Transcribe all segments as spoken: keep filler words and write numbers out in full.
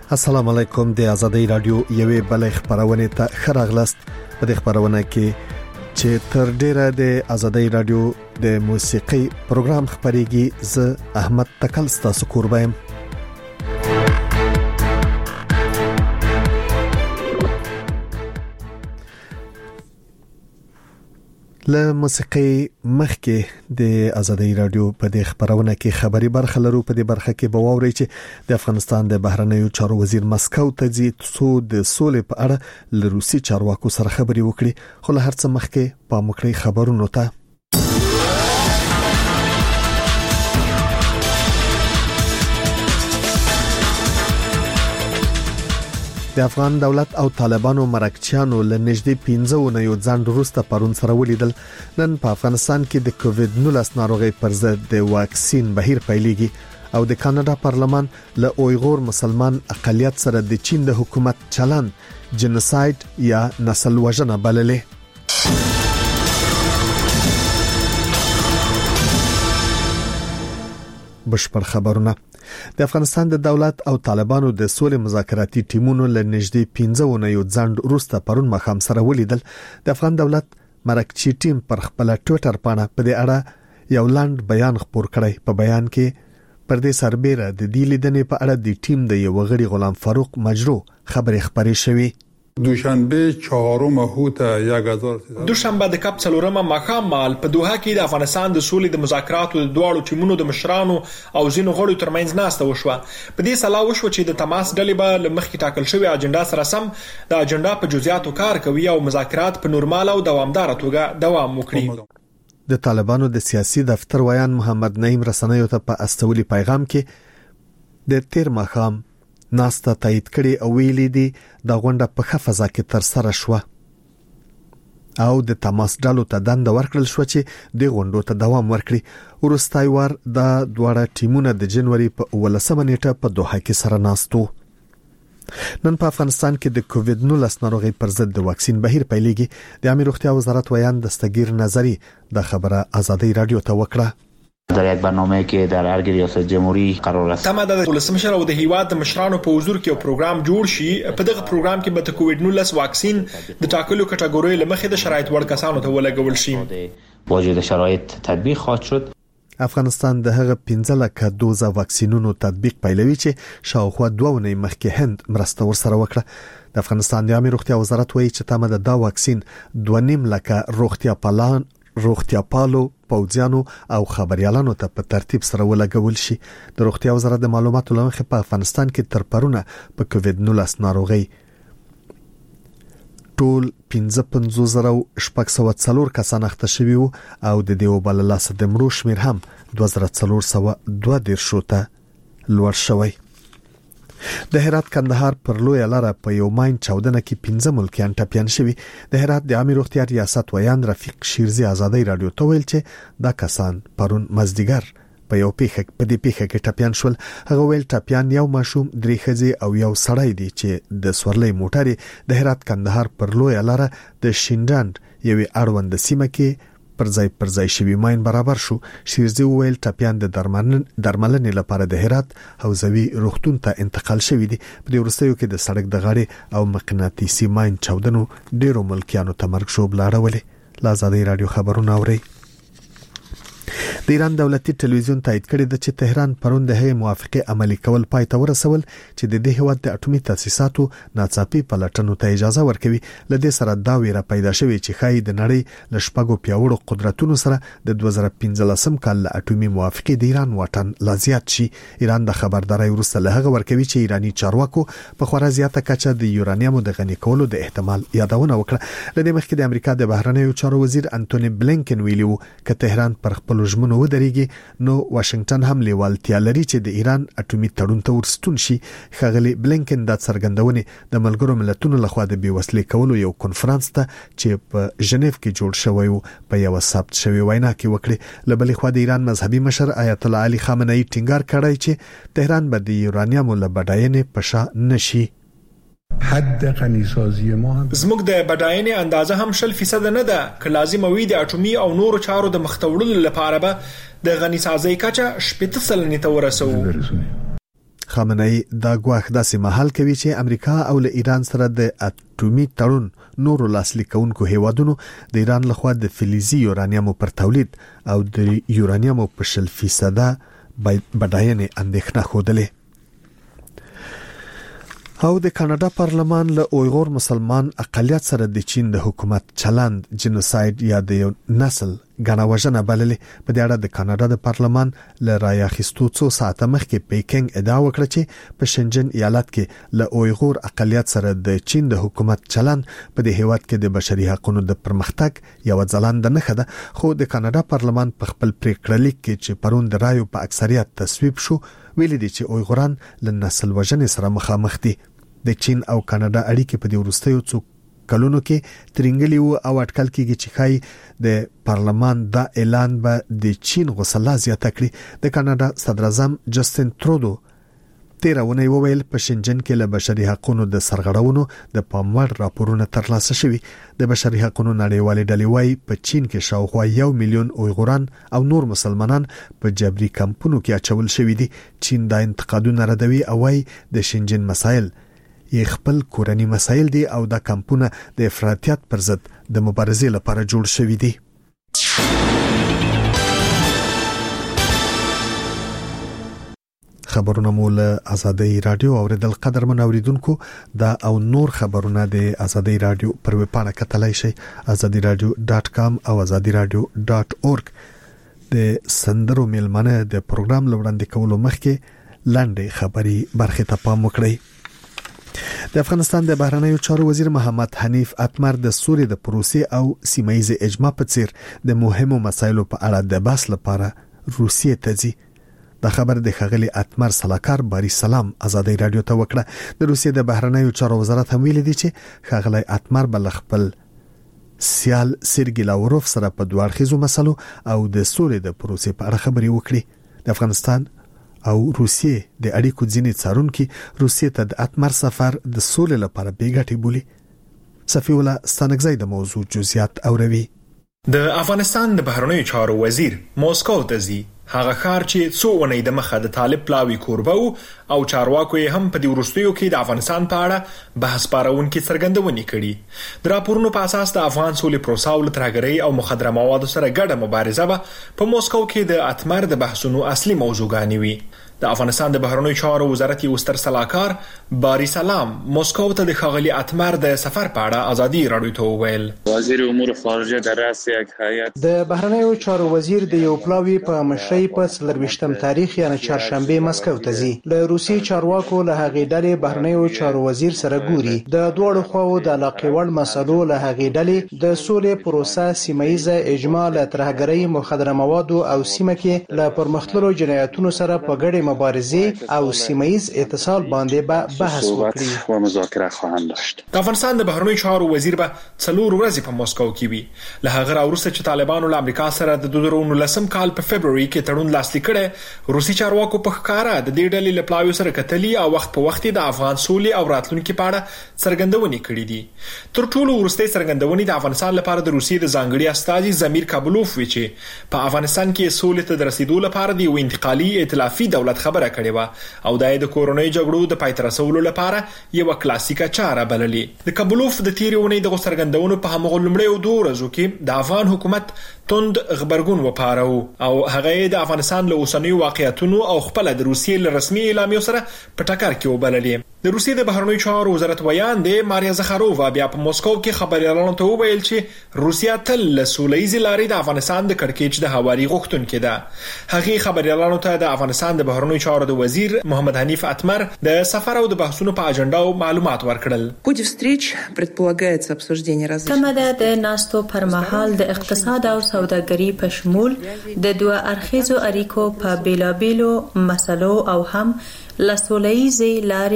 السلام علیکم. د آزادۍ رادیو یوې بلې خبرونه ته خراغلست. په دې خبرونه کې چې تر ډیره د آزادۍ رادیو د موسیقي پروګرام خبريږي، زه احمد تکل ستاسو قربایم. له موسیقي مخکې د آزادۍ رادیو په دې خبرونه کې خبري برخه لرو. په دې برخه کې به واوري چې د افغانستان د بهرنیو چارو وزیر مسکو ته ځي څو د سولې په اړه له روسي چارواکو سره خبري وکړي. خو له هر څه مخکې په مخکې خبرونو ته د افغان دولت او طالبانو مرکچیانو له نږدې پنځه ونه یو ځان وروسته پرون سره ولیدل. نن په افغانستان کې د کووډ نولس ناروغي پر ضد د واکسین بهیر پیلېږي او د کاناډا پارلمان له اویغور مسلمان اقلیت سره د چین د حکومت چلن جنوساید یا نسل وژنه بللې. بشپړ خبرونه. د افغانستان د دولت او طالبانو د سولې مذاکراتي ټیمونو له نږدې پنځه ونه یو ځان وروسته پرون مخام سره ولیدل. د افغان دولت مرکچی ټیم پر خپل ټوئیټر باندې په دې اړه یو لاند بیان خپور کړی. په بیان کې پر دې سربېره د دې لیدنې په اړه د ټیم د یو غړي غلام فاروق مجرو خبرې خبرې شوې. دوشنبه چهارم هوت یک هزار دوشنبه د کپ څلورم ماښام مال په دوحه کې د افغانستان د سولې د مذاکراتو د دواړو ټیمونو د مشرانو او ځینو غړو ترمنځ ناسته وشوه. په دې سلا وشو چې د تماس ډلې به لمخکې ټاکل شوی اجنډا سره سم د اجنډا په جزئیاتو کار کوي او مذاکرات په نورمال او دوامدار توګه دوام وکړي. د طالبانو د سیاسي دفتر ویان محمد نعیم رسنیو ته په استولي پیغام کې د تیر ماښام ناسته تایید کړي او ویلي دي د غونډه په خفضه کې تر سره شو او د تماس ډلو ته دند ورکړل شو چې د غونډو ته دوام ورکړي. ورستای ور د دوړه ټیمونه د جنوري په ولسمه نیټه په دوحه کې سره ناستو. نن په افغانستان کې د کووډ نولس ناروغي پر ضد د واکسین بهیر پیلېږي. د عامه روغتیا وزارت ویان دستگیر نظری د خبره آزادۍ رادیو ته وکړه. در یک برنامه که در هر ریاست جمهوری قرار است. تمه د ولسمشر او د هیواد د مشرانو په حضور کې یو پروګرام جوړ شي. په دغه پروګرام کې به د کووډ نولس واکسین د ټاکلو کټګوري لمخې د شرایط وړ کسانو ته ولګول شي. واجد شرایط تطبیق خواهد شد. افغانستان د هغه پنځه لکه دوزه واکسینونو تطبیق پیلوي چې شاوخوا دوه ونې مخکې هند مرسته ورسره وکړه. د افغانستان د عامه روغتیا وزارت وایي چې تمه د دا واکسین دوه نیم لکه روغتیا پالان روغتیا پالو پوځیانو او خبريالانو ته په ترتیب سره ولګول شي. د روغتیا وزارت د معلوماتو لمخې په افغانستان کې تر پرونه په کووډ نولس ناروغي ټول پنځه پنځوس زره شپږ سوه څلور کسان اخته شوي وو او د دې وبله لاس د مړو شمیر هم دوه زره څلور سوه دوه دېرش ته لوړ شوی. د هرات کندهار پر لوی لاره په یو ماین چاودنه کې پنځه ملکیان ټپیان شوي. د هرات د عامه روغتیا ریاست ویان رفیق شیرزی آزادۍ رادیو ته ویل چې دا کسان پرون مازدیګر په یو پیښه په دې پیښه کې ټپیان شول. هغه ویل ټپیان یو ماشوم، درې ښځې او یو سړی دی چې د سورلۍ موټر د هرات کندهار پر لوی لاره د شینډاند یوې اړوند سیمه کې پر ځای پر ځای شوی ماین برابر شو. شیرزی ویل ټپیان د درملنې لپاره د هرات حوزوي روغتون ته انتقال شوی دي. په دې وروستیو کې د سړک د غاړې او مقناطیسي ماین چاودنو ډیرو ملکیانو ته مرګ شوب لاړولې. لا آزادۍ رادیو خبرونه اوري. د ایران دولتي ټلویزیون تایید کړی د چې تهران پرون د هغې موافقه عملي کول پای ته ورسول چې د دې هیواد د اټومي تاسیساتو ناڅاپي پلټنو ته اجازه ورکوي. لدې سره دا ویره پیدا شوې چې خای د نړۍ له شپږو پیاوړو قدرتونو سره د دوه زره پنځلسم کال له اټومي موافقه د ایران واټن لا زیات شي. ایران د خبرداري وروسته له هغه ورکوي چې ایرانی چارواکو په خورا زیاته کچه د یورانیم د غني کولو د احتمال یادونه وکړه. لدې مخکې د امریکا د بهرنیو چارو وزیر انټونی بلینکن ویلي وو چې تهران پر خپل ژمنو ودرېږي نو واشنگټن هم لیوالتیا لري چې د ایران اټومي تړون ته ورستون شي. ښاغلي بلینکن د څرګندونې د ملګرو ملتونو لخوا د بیوسلې کولو یو کنفرانس ته چې په ژنیف کې جوړ شوی و په یو ثبت شوی وینا کې وکړي. له بلې خوا د ایران مذهبي مشر آیت الله علي خامنه‌ای ټینګار کړی چې تهران به د یورانیم له بډاینې په شا نشي. حد غنیسازی ما هم زموږ د بډاینې اندازه هم شل فیصد نه ده که لازم وي د اټومي او نورو چارو د مختوړلو لپاره به د غنیسازۍ کچه شپږ سلنې ته ورسوو. خامنه ای دا ګواښ داسې مهال کوي چې امریکا او له ایران سره د اټومي تړون نورو لاسلیکونکو هیوادونو د ایران لخوا د فلزي یورانیم پر تولید او د یورانیم په شل فیصد بډاینې اندېښنه خوده. او د کاناډا پارلمان له اویغور مسلمان اقلیت سره د چین د حکومت چلند جنوساید یا د یو نسل غنا وژنه بللې. په دې اړه د کاناډا د پارلمان له رای اخیستو څو ساعته مخکې پیکنګ ادعا وکړه چې په شنجن ایالت کې له اویغور اقلیت سره د چین د حکومت چلند په دې هیواد کې د بشري حقوقو د پرمختګ یو ځلانده نه خده. خو د کاناډا پارلمان په خپل پریکړه لیک کې چې پرون د رایو په اکثریت تصویب شو ویلي دي چې اویغوران له نسل وژنې سره مخامخ دي. د چین او کاناډا اړیکې په دې وروستیو څو کلونو کې ترنګلي وو او اټکل کېږي چې خای د پارلمان دا اعلان به د چین غوسه زیاته کړي. د کاناډا صدر اعظم جسټین ترودو تیرونه وویل په شنجن کې له بشري حقوقو د سرغړونو د پاموړ راپورونه ترلاسه شوي. د بشري حقوقو نړیوالې ډلې وايي په چین کې شاوخوا یو میلیون اویغوران او نور مسلمانان په جبري کمپونو کې اچول شوي دي. چین دا انتقادونه ردوي او وايي د شنجن مسایل یې خپل کورنی مسایل دي او دا کمپونه د افراطیت پر ضد د مبارزې لپاره جوړ شوي دي. خبرونه مول ازادي رادیو اوریدل قدر من اوریدونکو دا او نور خبرونه د ازادي رادیو پر ویب پاڼه کتلای شي ازادي رادیو ډاټ کام او ازادي رادیو ډاټ اورګ. د سندرو میلمنه د پروګرام لوړاندې کولو مخکې لاندې خبري برخه ته پام وکړئ. د افغانستان د بهرنیو چارو وزیر محمد حنیف اتمر د سولې د پروسې او سیمایي اجماع په څیر د مهمو مسایلو په اړه د بحث لپاره روسیې ته ځي. د خبر د خغلی اتمر صلاحکار باری سلام ازادي رادیو ته وکړه. د روسیې د بهرنیو چارو وزارت هم ویلي دی چې خغلی اتمر بل خپل سیال سرګی لاوروف سره په دوه اړخیزو مسلو او د سولې د پروسې په اړه خبري وکړي. د افغانستان او روسیې د اړیکو ځینې څارونکي روسیې ته د اتمر سفر د سولې لپاره بیګټي بولي. صفی الله ستانګزی د موضوع جزئیات اوروي. د افغانستان د بهرنیو چارو وزیر موسکو ته ځي. هغه ښار چې څو ونې د مخه د طالب پلاوی کوربه او چارواکو یې هم په دې وروستیو کې د افغانستان په اړه بحث پارونکي څرګندونې کړي. د راپورونو په اساس د افغان سولې پروسه او ترهګرۍ او مخدره موادو سره ګډه مبارزه به په موسکو کې د اتمر د بحثونو اصلي موضوعګانې وي. د افغانستان د بهرنیو چارو وزارت یو ستر صلاحکار باری سلام موسکو ته د خغلی اتمر د سفر په اړه ازادي رادیو ته وویل. وزیر امور خارجه در رأس یک هیئت د بهرنیو چارو وزیر د یو پلاوی په مشرۍ په څلرویشتم تاریخ یعنی چهارشنبه مسکو ته ځي. له روسي چارواکو له هغې ډلې بهرنیو چارو وزیر سره ګوري. د دوړو خواو د علاقې وړ مسلو له هغې ډلې د سولې پروسه سیمایي اجماع له ترهګرۍ مخدره موادو او سیمه کې له پرمختللو جنایتونو سره په ګډه مبارزه او سیمایز اتصال باندې به بحث وکړي و مذاکره خواهند داشت. د افغانستان د بهرنیو چارو وزیر به څلور ورځې په موسکو کې وي. له هغه راوروسته چې طالبانو له امریکا سره د دوه زره نولسم کال په فبرवरी کې تړون لاسلیک کړ، روسي چارواکو په ښکارا د دې ډلې له پلاوی سره کتلي او وخت په وخت د افغان سولې او راتلونکو په اړه څرګندونې کړې دي. تر ټولو وروستۍ څرګندونې د افغانستان لپاره د روسي د ځانګړي استازي زمیر کابلوف وی چې په افغانستان کې سولې ته د رسیدو لپاره د یو انتقالي ائتلافي دولت خبره کړې و او د کورونی جګړو د پای ته رسولو لپاره یو کلاسیکه چاره بللې. د کابلوف د تیریونې د څرګندونو په همغه لومړیو دوه ورځو کې د افغان حکومت توند خبرګون وپارو او هغه د افغانستان له اوسنیو واقعیتونو او خپل د روسیې له رسمي اعلامیو سره په ټکر کې وبللې. د روسیې د بهرنیو چارو وزارت ویان دی ماریا زخارووا بیا په موسکو کې خبريالانو ته وویل چې روسیا تل له سوله‌ییز لارې د افغانستان د کړکېچ د هواري غوښتونکې ده. هغه خبريالانو ته د افغانستان د بهرنیو چارو د وزیر محمد حنیف اتمر د سفر او د بحثونو په اجنډا او معلومات ورکړل. تمه ده د ناستو پر مهال د اقتصاد او سوداګري په شمول د دوه اړخیزو اړیکو په بیلابیلو مسلو او هم لسوله‌ییز لارې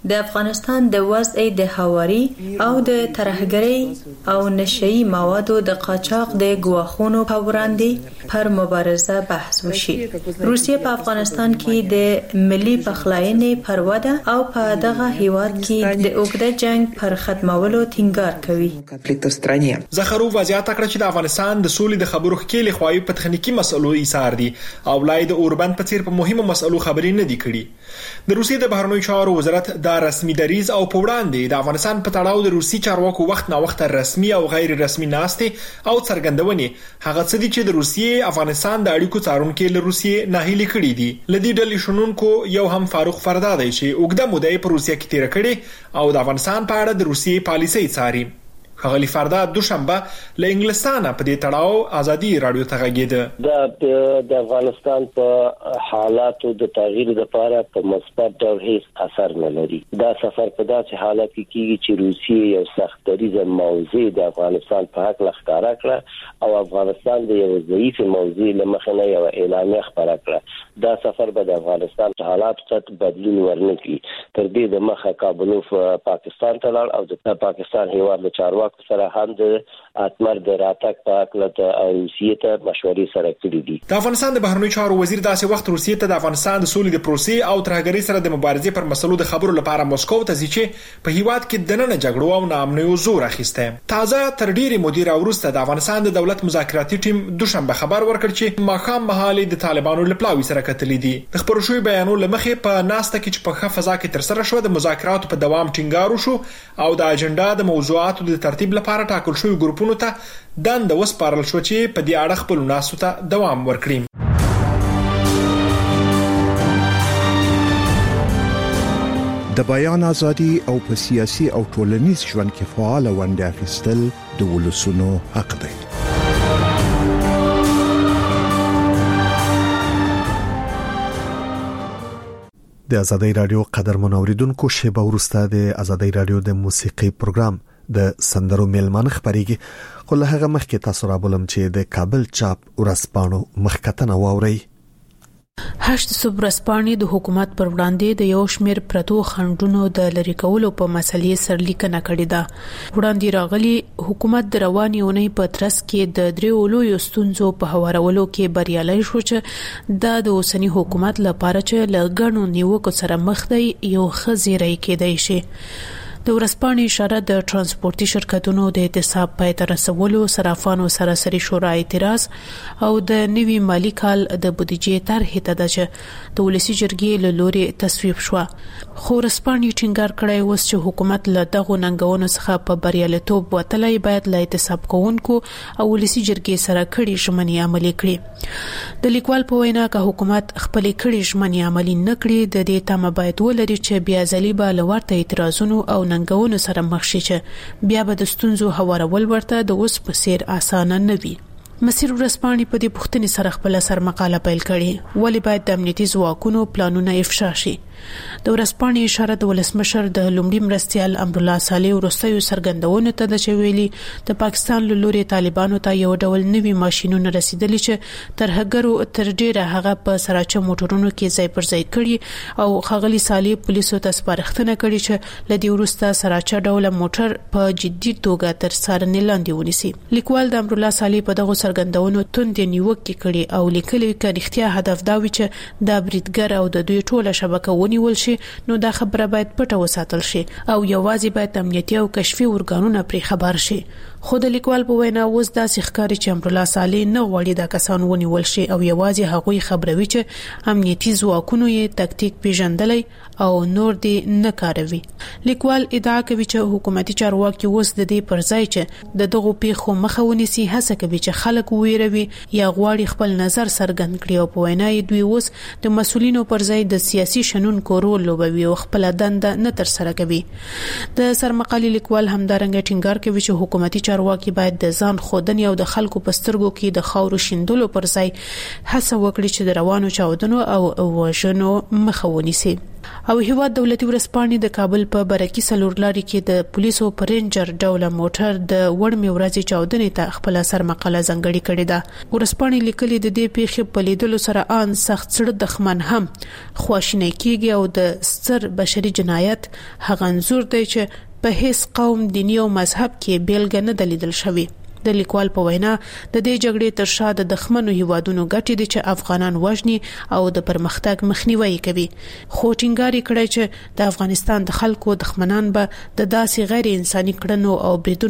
د افغانستان د وضع د هواري او د ترهګرۍ او نشئی موادو د قاچاق د ګواښونو په وړاندې پر مبارزه بحث وشي. روسیه په افغانستان کې د ملي پخلاینې پر وده او په دغه هیواد کې د اوږده جنگ پر ختمولو ټینګار کوي. زخروف وضاحت کړ چې د افغانستان د سولې د خبرو ښکېلې خواوې په تخنیکي مسلو ایثار دي او لای د اوربند په څیر په مهمو مسلو خبرې نه دي کړي. د روسیې د بهرنیو چارو وزارت د رسمي دریځ او په وړاندې د افغانستان په تړاو د روسي چارواکو وخت نا وخت رسمي او غیر رسمي ناستې او څرګندونې هغه څه دي چې د روسیې افغانستان د اړیکو څارونکو له روسیې ناهیلي کړي دي. لدی ډلې شنونکو یو هم فاروق فردادی چې اوږده موده په روسیې کې تیر کړي او د افغانستان په اړه د روسیې پالیسي څاري. خغلی فرداد دوشنبه له انګلستانه په دې تړاو ازادي رادیو ته غږیده. د افغانستان په حالاتو د تغییر لپاره په مثبت ډول هیڅ اثر نه لري. دا سفر په داسې حالت کې کیږي چې روسیې یو سخت دریځه موضوع د افغانستان په حق لخکاره کړه او افغانستان د یو ضعیف موضوع لمخه نه یو اعلامیه خبره کړه. دا سفر به د افغانستان په حالاتو څخه بدلون ورنکړي. تر دې د مخه کابل پاکستان ته لاړ او د پاکستان هیواد له چارواکو سره هم د اتمر د راتګ په اړه د روسیې ته مشورې سره کړې دي. د افغانستان د بهرنیو چارو وزیر داسې وخت روسیې ته د افغانستان د سولې د پروسې او ترهګرۍ سره د مبارزې پر مسلو د خبرو لپاره مسکو ته ځي چې په هیواد کې د نن جګړو او ناامنیو زور اخیسته. تازه تر ډیره مدیر اوروسته د افغانستان د دولت مذاکراتي ټیم دوشنبه خبر ورکړ چې ماخام مهالي د طالبانو لپلاوي سره کتلې دي. د خبرو شوی بیانو لمخې په ناسته کې چې په ښه فضا کې تر سره شو د مذاکراتو په دوام ټینګار وشو او د اجنډا د موضوعاتو د ترتیب لپاره ټاکل شوی ګروپونو ته دند وسپارل شو چې په دې اړه خپل ناسو ته دوام ورکړي. د بیان ازادي او په سیاسي او ټولنیز ژوند کې فعال ونډه اخیستل د ولسونو حق دی. د ازادي رادیو قدرمن اوریدونکو شیبه ورسته د ازادي رادیو د موسیقي پروګرام د سندرو میلمانه خبريږي. خو له هغه مخکې تاسو را بولم چې د کابل چاپ ورسپانو مخکتنه واوري. هشت سوبرسپانی د حکومت پر وړاندې د یو شمیر پرتو خنډونو د لری کولو په مسلې سرلیکنه کړې ده. وړاندې راغلي حکومت د رواني اونۍ په ترڅ کې د دریو لویو ستونزو په هوارولو کې بریالي شو چې د اوسنی حکومت لپاره چې لږونو نیوکو سره مخ دی یو خزيري کېدای شي. د ورسپانې اشاره د ترانسپورتي شرکتونو د احتساب پای ته رسولو، صرافانو سراسري شورا اعتراض او د نوي مالی کال د بودیجې طرحې ته ده چې د ولسی جرګې له لوري تصویب شو. خو ورسپانې ټینګار کړی و چې حکومت له دغه ننګونو څخه په بریالیتوب وتلای باید له احتساب کوونکو او ولسی جرګې سره کړي ژمنې عملي کړي. د لیکوال په وینا که حکومت خپل کړي ژمنې عملي نکړي د دې تمه باید ولري چې بیا ځلی به لورته اعتراضونو او ننګونو سره مخ شي چې بیا به د ستونزو هوارول ورته د اوس په سیر اسانه نه وي. مسیر ورسپانې په دې پوښتنې سره خپل سر مقاله پیل کړي ولی باید د امنیتي ځواکونو پلانونه افشا شي. د ورسپانې اشاره د ولسمشر د لومړي مرستيال امرالله صالح ورستیو سرګندونو ته د چويلي د پاکستان له لوري طالبانو ته یو ډول نوي ماشينونه رسیدلي چې ترهګرو تر ډیره هغه په سراچه موټرونو کې ځای پر ځای کړي او خغلی صالح پولیسو ته سپارښتنه کړې چې لدی ورسته سراچه ډول موټر په جدي توګه تر څارنې لاندې ونیسي. لیکوال د امرالله صالح په دغه سرګندونو توند نیوکه کړي او لیکلي چې اړتیا هدف دا وي چې د بریټګر او د دوی ټوله شبکه ونیول شي نو دا خبره باید پټه وساتل شي او یوازې باید امنیتي او کشفي ارګانونه پرې خبر شي. خو د لیکوال په وینا اوس دا ښکاري چې امرالله صالح نه غواړي دا کسان ونیول شي او یوازې هغوی خبروي چې امنیتي ځواکونو یې تکتیک پیژندلای او نور دی نه کاروي. لیکوال ادعا کوي چې حکومتي چارواکي اوس د دې پر ځای چې د دغه پیښو مخه ونیسي هڅه کوي چې خلک ویروي یا غواړي خپل نظر څرګند کړي او په وینا یې دوی اوس د مسولینو پر ځای د سیاسي شنونکو رول لوبوي او خپل دنده نه تر سره کوي. د سرمقالي لیکوال همدارنګه ټینګار کوي چې حکومتي چارواکي باید د ځان خودنې او د خلکو په سترګو کې د خاورو شیندلو پر ځای هڅه وکړي چې د روانو چاودنو او وژنو مخه ونیسي. او هیواد دولتي ورسپانې د کابل په برکی سلور لاري کې د پولیسو پرنجر ډوله موټر د وړمې ورځې چاودنې ته خپل سر مقاله ځنګړې کړې ده. ورسپانې لیکلي د دې پیښې په لیدلو سره ان سخت سړه دښمن هم خواشینی کیږي او د ستر بشري جنایت هغه انزور دی چې په هیڅ قوم، دیني او مذهب کې بیلګه نه دلیدل شوی. د لیکوال په وینا د دې جګړې تر شا د دښمنو هیوادونو ګټې دي چې افغانان وژني او د پرمختګ مخنیوي کوي. خو ټینګار کړی چې د افغانستان د خلکو دښمنان به د داسې غیر انساني کړنو او بریدونو